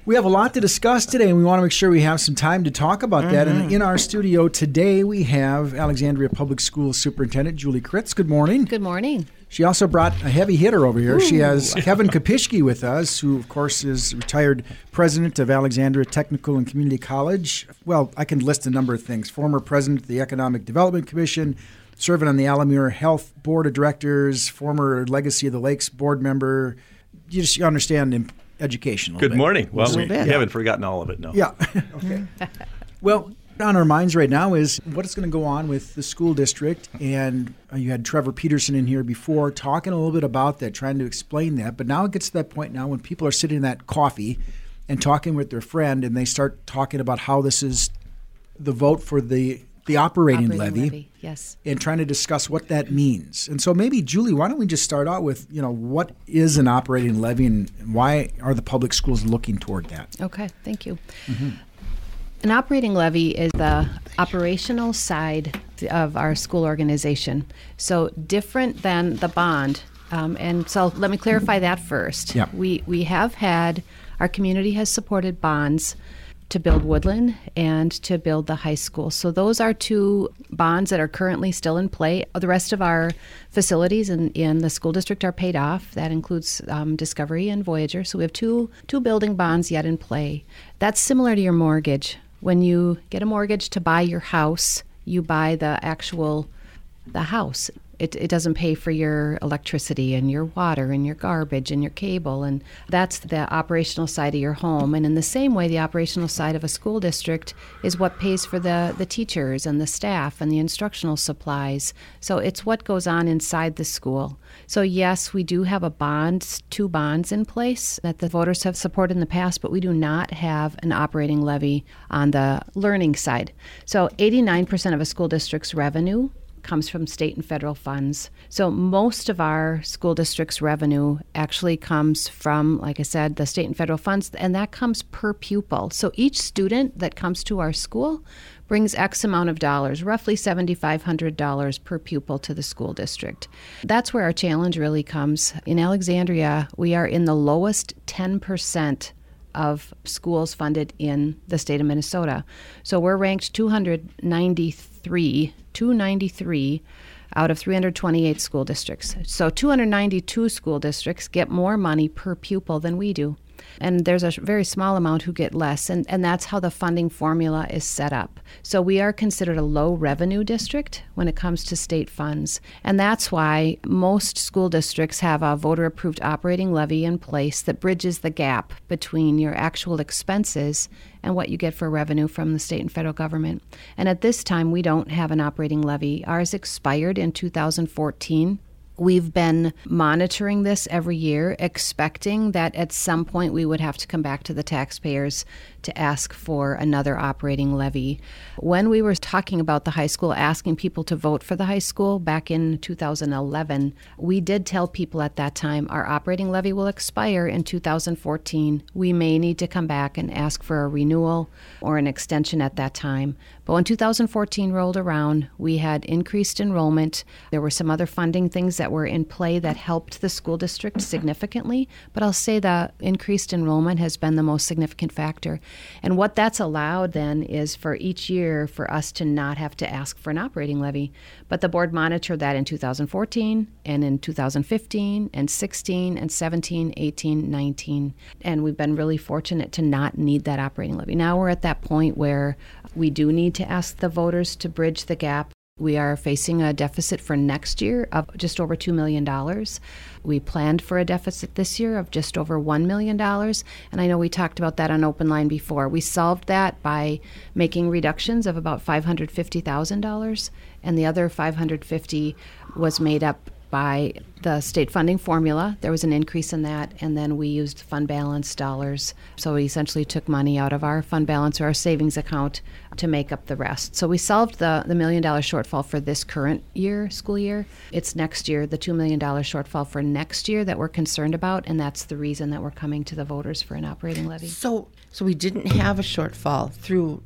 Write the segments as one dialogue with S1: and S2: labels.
S1: We have a lot to discuss today, and we want to make sure we have some time to talk about that. And in our studio today, we have Alexandria Public Schools Superintendent Julie Kritz. Good morning.
S2: Good morning.
S1: She also brought a heavy hitter over here. Ooh. She has Kevin Kopishke with us, who, of course, is retired president of Alexandria Technical and Community College. Well, I can list a number of things. Former president of the Economic Development Commission, serving on the Alamere Health Board of Directors, former Legacy of the Lakes board member. You just understand education a little bit.
S3: Good morning. Well, we haven't forgotten all of it, no.
S1: Yeah. Okay. Well, on our minds right now is what is going to go on with the school district. And you had Trevor Peterson in here before talking a little bit about that, trying to explain that. But now it gets to that point now when people are sitting in that coffee and talking with their friend, and they start talking about how this is the vote for the operating levy.
S2: Yes.
S1: And trying to discuss what that means. And so maybe, Julie, why don't we just start out with, what is an operating levy and why are the public schools looking toward that?
S2: Okay, thank you. Mm-hmm. An operating levy is the operational side of our school organization. So different than the bond. And so let me clarify that first.
S1: Yeah.
S2: We have had, our community has supported bonds to build Woodland and to build the high school. So those are two bonds that are currently still in play. The rest of our facilities in the school district are paid off. That includes Discovery and Voyager. So we have two building bonds yet in play. That's similar to your mortgage. When you get a mortgage to buy your house, you buy the house. It doesn't pay for your electricity and your water and your garbage and your cable, and that's the operational side of your home. And in the same way, the operational side of a school district is what pays for the teachers and the staff and the instructional supplies. So it's what goes on inside the school. So yes, we do have two bonds in place that the voters have supported in the past, but we do not have an operating levy on the learning side. So 89% of a school district's revenue comes from state and federal funds. So most of our school district's revenue actually comes from, like I said, the state and federal funds, and that comes per pupil. So each student that comes to our school brings X amount of dollars, roughly $7,500 per pupil to the school district. That's where our challenge really comes. In Alexandria, we are in the lowest 10% of schools funded in the state of Minnesota. So we're ranked 293 out of 328 school districts. So 292 school districts get more money per pupil than we do. And there's a very small amount who get less, and that's how the funding formula is set up. So we are considered a low revenue district when it comes to state funds. And that's why most school districts have a voter-approved operating levy in place that bridges the gap between your actual expenses and what you get for revenue from the state and federal government. And at this time, we don't have an operating levy. Ours expired in 2014. We've been monitoring this every year, expecting that at some point we would have to come back to the taxpayers to ask for another operating levy. When we were talking about the high school, asking people to vote for the high school back in 2011, we did tell people at that time our operating levy will expire in 2014. We may need to come back and ask for a renewal or an extension at that time. But when 2014 rolled around, we had increased enrollment. There were some other funding things that were in play that helped the school district significantly. But I'll say the increased enrollment has been the most significant factor. And what that's allowed then is for each year for us to not have to ask for an operating levy. But the board monitored that in 2014 and in 2015 and 16 and 17, 18, 19. And we've been really fortunate to not need that operating levy. Now we're at that point where we do need to ask the voters to bridge the gap. We are facing a deficit for next year of just over $2 million. We planned for a deficit this year of just over $1 million. And I know we talked about that on Open Line before. We solved that by making reductions of about $550,000. And the other $550,000 was made up by the state funding formula. There was an increase in that, and then we used fund balance dollars. So we essentially took money out of our fund balance or our savings account to make up the rest. So we solved the $1 million shortfall for this current year, school year. It's next year, the $2 million shortfall for next year that we're concerned about, and that's the reason that we're coming to the voters for an operating levy.
S4: So we didn't have a shortfall through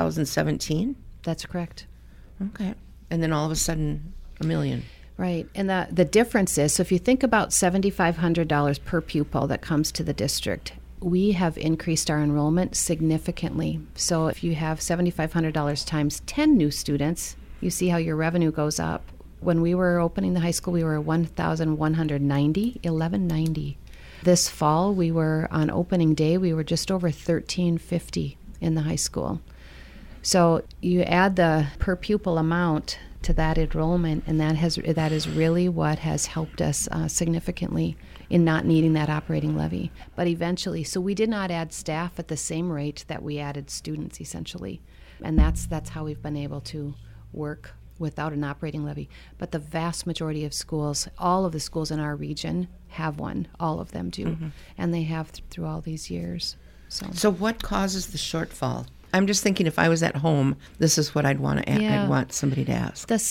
S4: 2017?
S2: That's correct.
S4: Okay. And then all of a sudden, $1 million.
S2: Right. And the difference is, so if you think about $7,500 per pupil that comes to the district, we have increased our enrollment significantly. So if you have $7,500 times 10 new students, you see how your revenue goes up. When we were opening the high school, we were 1,190. This fall, we were on opening day, we were just over 1,350 in the high school. So you add the per pupil amount to that enrollment, and that is really what has helped us significantly in not needing that operating levy. But eventually, so we did not add staff at the same rate that we added students, essentially. And that's how we've been able to work without an operating levy. But the vast majority of schools, all of the schools in our region have one. All of them do. Mm-hmm. And they have through all these years. So
S4: what causes the shortfall? I'm just thinking if I was at home, this is what I'd want to I'd want somebody to ask.
S2: The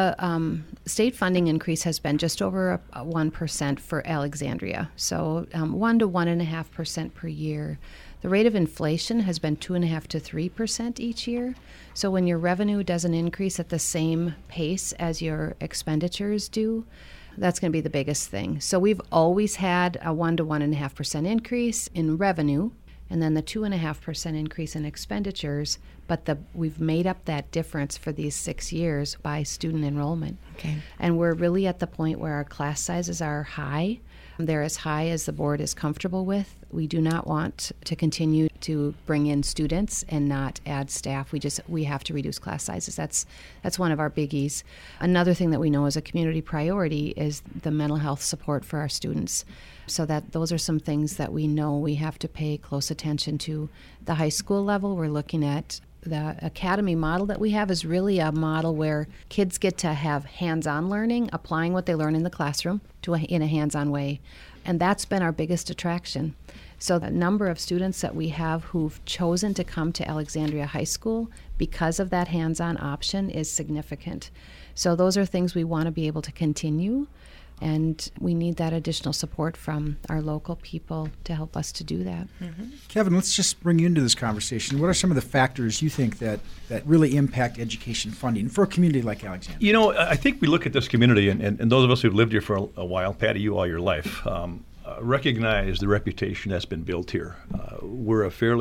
S2: state funding increase has been just over 1% for Alexandria, so 1 to 1.5% per year. The rate of inflation has been 2.5 to 3% each year. So when your revenue doesn't increase at the same pace as your expenditures do, that's going to be the biggest thing. So we've always had a 1 to 1.5% increase in revenue, and then the 2.5% increase in expenditures, but we've made up that difference for these 6 years by student enrollment.
S4: Okay.
S2: And we're really at the point where our class sizes are high. They're as high as the board is comfortable with. We do not want to continue to bring in students and not add staff. We have to reduce class sizes. That's one of our biggies. Another thing that we know is a community priority is the mental health support for our students. So that those are some things that we know we have to pay close attention to. The high school level, we're looking at the academy model that we have is really a model where kids get to have hands-on learning, applying what they learn in the classroom in a hands-on way. And that's been our biggest attraction. So the number of students that we have who've chosen to come to Alexandria High School because of that hands-on option is significant. So those are things we want to be able to continue. And we need that additional support from our local people to help us to do that.
S1: Mm-hmm. Kevin, let's just bring you into this conversation. What are some of the factors you think that really impact education funding for a community like Alexandria?
S3: You know, I think we look at this community, and those of us who've lived here for a while, Patty, you all your life, recognize the reputation that's been built here. We're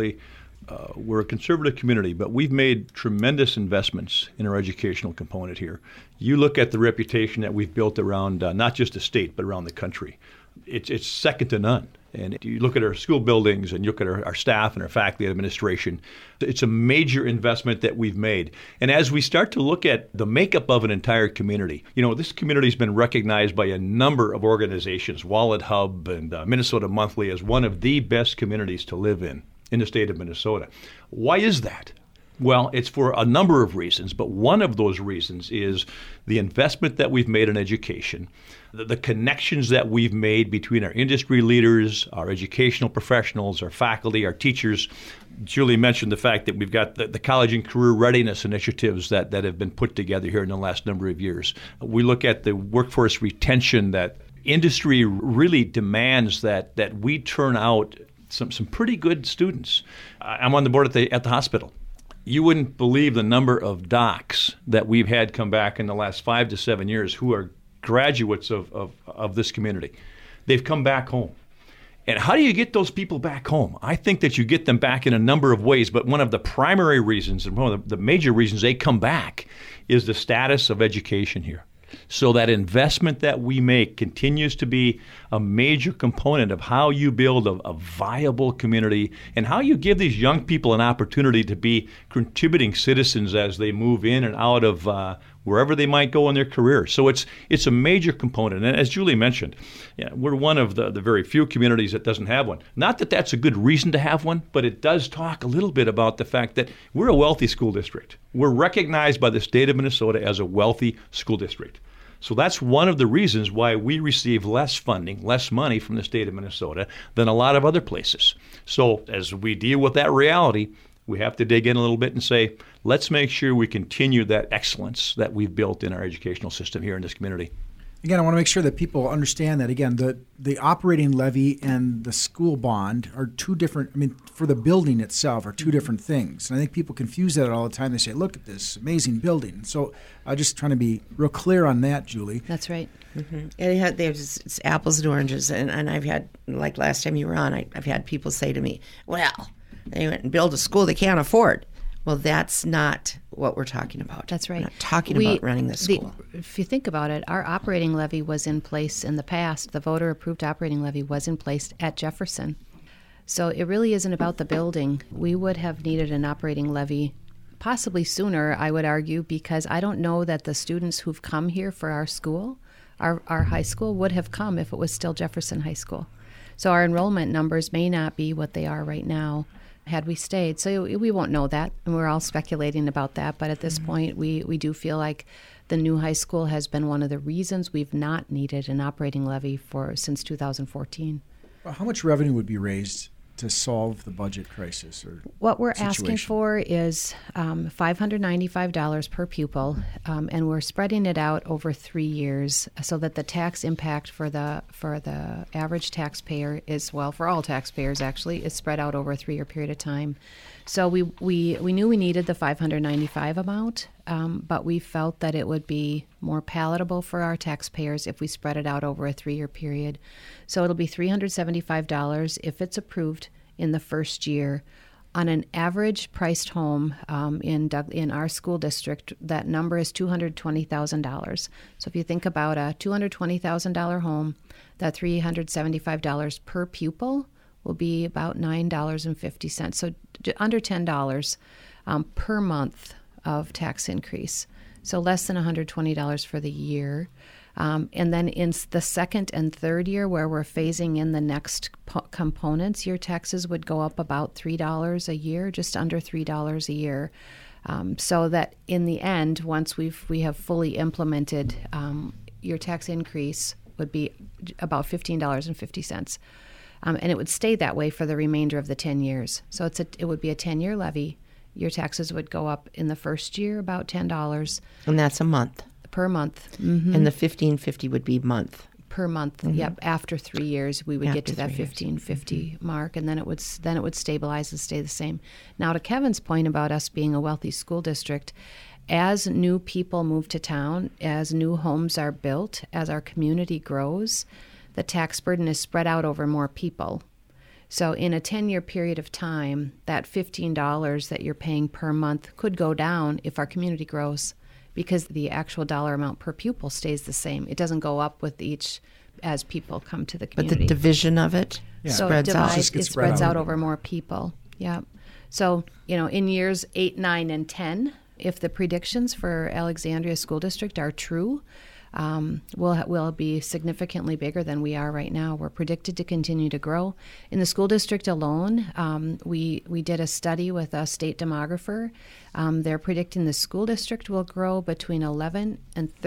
S3: a conservative community, but we've made tremendous investments in our educational component here. You look at the reputation that we've built around not just the state, but around the country. It's second to none. And you look at our school buildings and you look at our staff and our faculty and administration, it's a major investment that we've made. And as we start to look at the makeup of an entire community, you know, this community has been recognized by a number of organizations, Wallet Hub and Minnesota Monthly, as one of the best communities to live in the state of Minnesota. Why is that? Well, it's for a number of reasons, but one of those reasons is the investment that we've made in education, the connections that we've made between our industry leaders, our educational professionals, our faculty, our teachers. Julie mentioned the fact that we've got the college and career readiness initiatives that have been put together here in the last number of years. We look at the workforce retention that industry really demands that we turn out some pretty good students. I'm on the board at the hospital. You wouldn't believe the number of docs that we've had come back in the last 5 to 7 years who are graduates of this community. They've come back home. And how do you get those people back home? I think that you get them back in a number of ways, but one of the primary reasons and one of the major reasons they come back is the status of education here. So that investment that we make continues to be a major component of how you build a viable community and how you give these young people an opportunity to be contributing citizens as they move in and out of wherever they might go in their career. So it's a major component. And as Julie mentioned, we're one of the very few communities that doesn't have one. Not that that's a good reason to have one, but it does talk a little bit about the fact that we're a wealthy school district. We're recognized by the state of Minnesota as a wealthy school district. So that's one of the reasons why we receive less funding, less money from the state of Minnesota than a lot of other places. So as we deal with that reality, we have to dig in a little bit and say, let's make sure we continue that excellence that we've built in our educational system here in this community.
S1: Again, I want to make sure that people understand that, again, the operating levy and the school bond are two different, for the building itself are two different things. And I think people confuse that all the time. They say, look at this amazing building. So I'm just trying to be real clear on that, Julie.
S2: That's right.
S4: Mm-hmm. And it's apples and oranges. And I've had, like last time you were on, I've had people say to me, well, they went and build a school they can't afford. Well, that's not what we're talking about.
S2: That's right.
S4: We're not talking about running the school.
S2: If you think about it, our operating levy was in place in the past. The voter-approved operating levy was in place at Jefferson. So it really isn't about the building. We would have needed an operating levy possibly sooner, I would argue, because I don't know that the students who've come here for our school, our high school, would have come if it was still Jefferson High School. So our enrollment numbers may not be what they are right now had we stayed. So we won't know that, and we're all speculating about that. But at this point, we do feel like the new high school has been one of the reasons we've not needed an operating levy since 2014.
S1: Well, how much revenue would be raised to solve the budget crisis? Or
S2: what we're
S1: situation?
S2: asking for is $595 per pupil, and we're spreading it out over 3 years so that the tax impact for the average taxpayer is, well, for all taxpayers actually, is spread out over a 3-year period of time. So we knew we needed the $595 amount, but we felt that it would be more palatable for our taxpayers if we spread it out over a 3-year period. So it'll be $375 if it's approved in the first year. On an average priced home in our school district, that number is $220,000. So if you think about a $220,000 home, that $375 per pupil will be about $9.50. So under $10 per month of tax increase. So less than $120 for the year. And then in the second and third year, where we're phasing in the next components, your taxes would go up about $3 a year, just under $3 a year. So that in the end, once we have fully implemented, your tax increase would be about $15.50. And it would stay that way for the remainder of the 10 years. So it would be a 10-year levy. Your taxes would go up in the first year about $10.
S4: And that's a month.
S2: Per month. Mm-hmm.
S4: And the $1,550 would be month.
S2: Per month. Mm-hmm. Yep. After 3 years, we would get to that $1,550 mark, and then it would stabilize and stay the same. Now, to Kevin's point about us being a wealthy school district, as new people move to town, as new homes are built, as our community grows, the tax burden is spread out over more people. So in a 10-year period of time, that $15 that you're paying per month could go down if our community grows, because the actual dollar amount per pupil stays the same. It doesn't go up with each as people come to the community.
S4: But the division of it spreads out.
S2: It spreads out over more people. Yeah. So, in years 8, 9, and 10, if the predictions for Alexandria School District are true, we'll be significantly bigger than we are right now. We're predicted to continue to grow. In the school district alone, we did a study with a state demographer. They're predicting the school district will grow between 11 and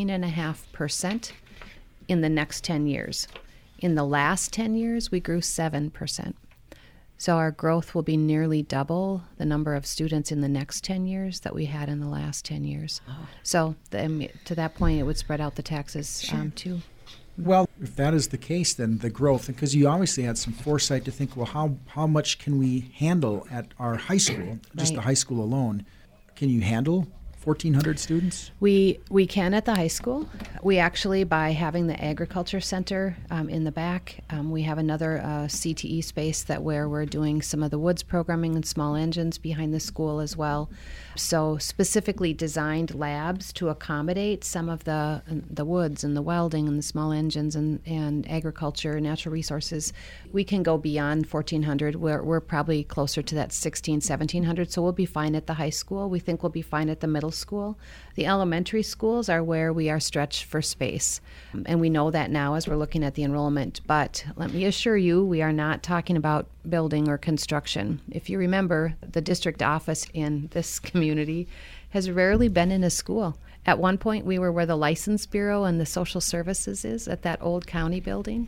S2: 13.5% in the next 10 years. In the last 10 years, we grew 7%. So our growth will be nearly double the number of students in the next 10 years that we had in the last 10 years. Oh. So to that point, it would spread out the taxes too.
S1: Well, if that is the case, then the growth, because you obviously had some foresight to think, well, how much can we handle at our high school, just the high school alone? Can you handle 1,400 students?
S2: We can at the high school. We actually, by having the agriculture center in the back, we have another CTE space where we're doing some of the woods programming and small engines behind the school as well. So specifically designed labs to accommodate some of the woods and the welding and the small engines and agriculture, natural resources. We can go beyond 1,400. We're probably closer to that 1,600, 1,700. So we'll be fine at the high school. We think we'll be fine at the middle school. The elementary schools are where we are stretched for space. And we know that now as we're looking at the enrollment. But let me assure you, we are not talking about building or construction. If you remember, the district office in this community has rarely been in a school. At one point, we were where the License Bureau and the Social Services is, at that old county building.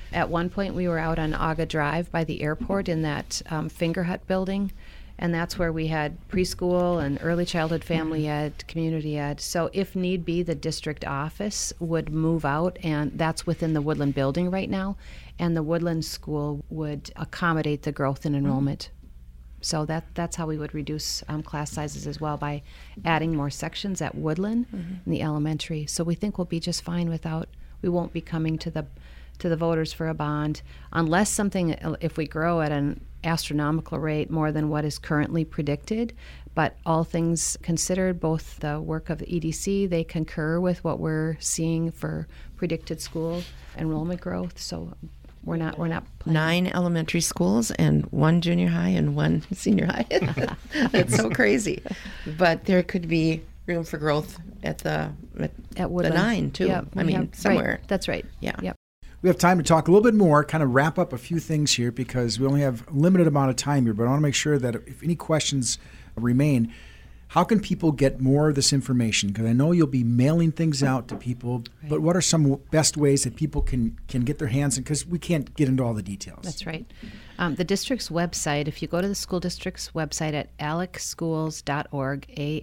S2: At one point, we were out on Aga Drive by the airport in that Finger Hut building, and that's where we had preschool and early childhood family ed, community ed. So if need be, the district office would move out, and that's within the Woodland building right now, and the Woodland school would accommodate the growth in enrollment. So that's how we would reduce class sizes as well, by adding more sections at Woodland in the elementary. So we think we'll be just fine we won't be coming to the voters for a bond unless if we grow at an astronomical rate more than what is currently predicted. But all things considered, both the work of the EDC, they concur with what we're seeing for predicted school enrollment growth. So we're not planning.
S4: 9 elementary schools and 1 junior high and 1 senior high. It's so crazy. But there could be room for growth at Woodland. The 9 too.
S2: Yep,
S4: somewhere.
S2: Right. That's right.
S4: Yeah.
S2: Yep.
S1: We have time to talk a little bit more, kind of wrap up a few things here because we only have a limited amount of time here, but I want to make sure that if any questions remain, how can people get more of this information? Because I know you'll be mailing things out to people, but what are some best ways that people can get their hands in? Because we can't get into all the details.
S2: That's right. The district's website, if you go to the school district's website at alexschools.org,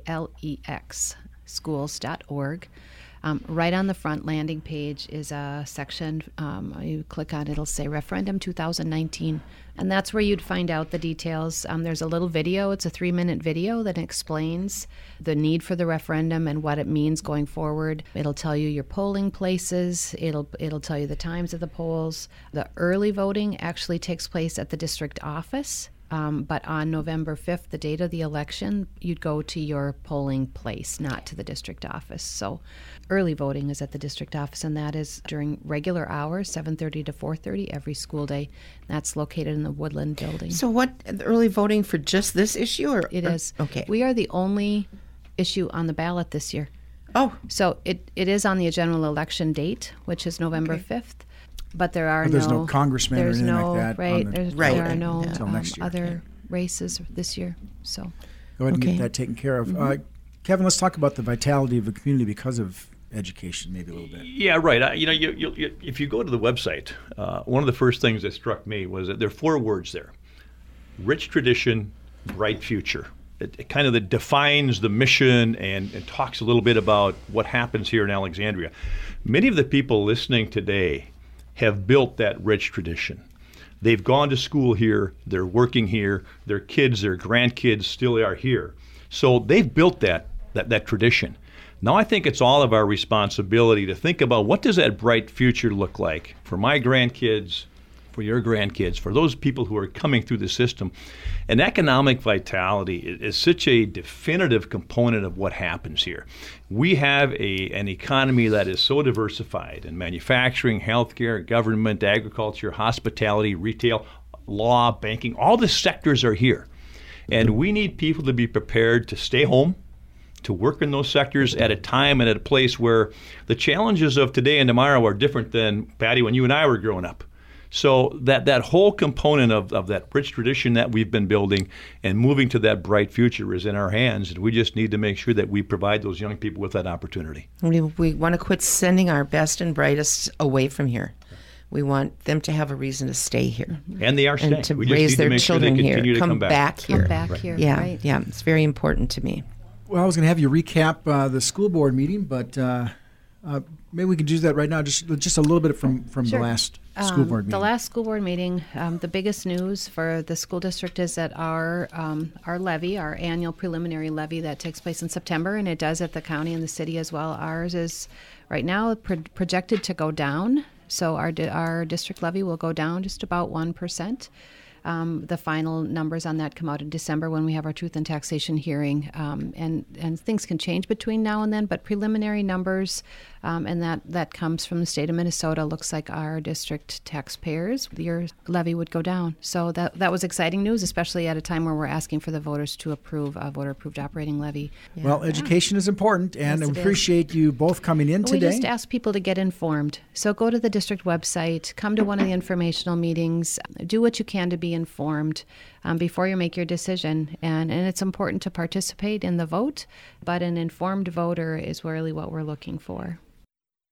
S2: ALEX, schools.org, right on the front landing page is a section. You click on it, it'll say Referendum 2019, and that's where you'd find out the details. There's a little video. It's a 3-minute video that explains the need for the referendum and what it means going forward. It'll tell you your polling places. It'll tell you the times of the polls. The early voting actually takes place at the district office. But on November 5th, the date of the election, you'd go to your polling place, not to the district office. So early voting is at the district office, and that is during regular hours, 7:30 to 4:30 every school day. That's located in the Woodland building.
S4: So what, early voting for just this issue?
S2: It is.
S4: Okay.
S2: We are the only issue on the ballot this year.
S4: Oh.
S2: So it is on the general election date, which is November 5th. But
S1: there's no congressman or anything like that.
S2: Right. There are no
S1: next year.
S2: other races this year. So
S1: go ahead and get that taken care of. Kevin, let's talk about the vitality of the community because of education, maybe a little bit.
S3: Yeah, right. You if you go to the website, one of the first things that struck me was that there are 4 words there: rich tradition, bright future. It kind of defines the mission and talks a little bit about what happens here in Alexandria. Many of the people listening today have built that rich tradition. They've gone to school here, they're working here, their kids, their grandkids still are here. So they've built that tradition. Now I think it's all of our responsibility to think about what does that bright future look like for my grandkids, for your grandkids, for those people who are coming through the system. And economic vitality is such a definitive component of what happens here. We have an economy that is so diversified in manufacturing, healthcare, government, agriculture, hospitality, retail, law, banking. All the sectors are here. And we need people to be prepared to stay home, to work in those sectors at a time and at a place where the challenges of today and tomorrow are different than, Patty, when you and I were growing up. So that whole component of that rich tradition that we've been building and moving to that bright future is in our hands, and we just need to make sure that we provide those young people with that opportunity.
S4: We want to quit sending our best and brightest away from here. We want them to have a reason to stay here.
S3: And they are staying.
S4: And to
S3: we just
S4: raise
S3: need
S4: their
S3: to make
S4: children
S3: sure they
S4: here.
S3: continue to come back
S4: here.
S2: Come back here.
S4: Yeah,
S2: right.
S4: yeah. It's very important to me.
S1: Well, I was going to have you recap the school board meeting, but maybe we can do that right now, just a little bit from the last school board meeting.
S2: The last school board meeting, the biggest news for the school district is that our levy, our annual preliminary levy that takes place in September, and it does at the county and the city as well. Ours is right now projected to go down. So our district levy will go down just about 1%. The final numbers on that come out in December when we have our truth and taxation hearing, and things can change between now and then. But preliminary numbers, and that comes from the state of Minnesota. Looks like our district taxpayers, your levy would go down. So that was exciting news, especially at a time where we're asking for the voters to approve a voter-approved operating levy.
S1: Yeah. Well, education is important, and I appreciate you both coming in today.
S2: We just ask people to get informed. So go to the district website, come to one of the informational meetings, do what you can to be informed before you make your decision. And it's important to participate in the vote, but an informed voter is really what we're looking for.